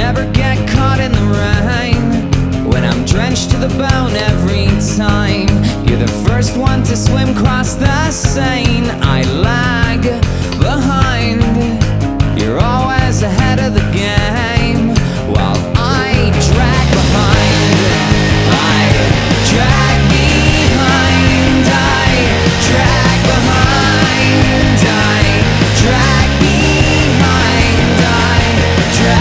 never get caught in the rain. When I'm drenched to the bone every time, you're the first one to swim across the Seine. I lag behind.